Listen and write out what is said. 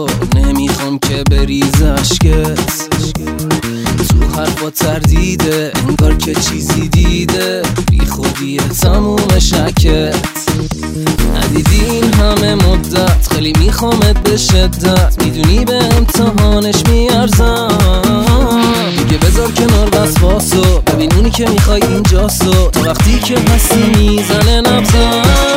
تو نمیخوام که بریز اشکت، تو حرفا تردیده انگار که چیزی دیده، بی خودیه تموم شکت. ندیدی این همه مدت خیلی میخوامت به شدت، میدونی به امتحانش میارزم. دیگه بذار کنار وسواسو، ببین اونی که میخوای اینجاسو، تا وقتی که هستی میزنه نبضم.